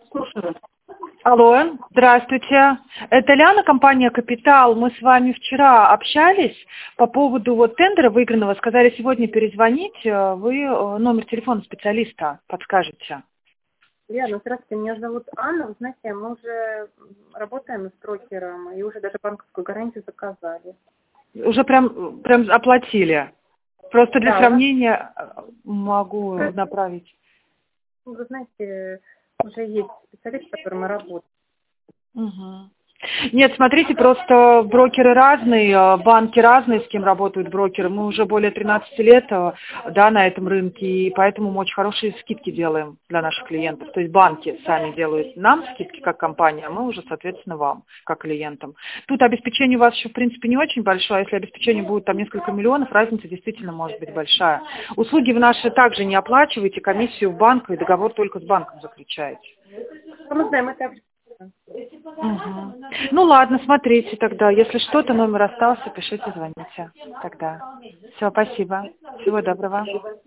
Слушаю. Алло, здравствуйте. Это Ляна, компания «Капитал». Мы с вами вчера общались по поводу тендера выигранного. Сказали сегодня перезвонить. Вы номер телефона специалиста подскажете. Лена, здравствуйте, меня зовут Анна. Вы знаете, мы уже работаем с брокером и уже даже банковскую гарантию заказали. Уже прям оплатили. Просто для Да, сравнения могу направить. вы знаете, уже есть специалист, с которым мы работаем. Угу. Нет, смотрите, просто брокеры разные, банки разные, с кем работают брокеры. Мы уже более 13 лет на этом рынке, и поэтому мы очень хорошие скидки делаем для наших клиентов. То есть банки сами делают нам скидки как компания, а мы уже, соответственно, вам, как клиентам. Тут обеспечение у вас еще, в принципе, не очень большое. Если обеспечение будет там несколько миллионов, разница действительно может быть большая. Услуги вы наши также не оплачиваете, комиссию в банк, и договор только с банком заключаете. Мы знаем, это Угу. Ну ладно, смотрите тогда. Если что-то, номер остался, пишите, звоните тогда. Все, спасибо. Всего доброго.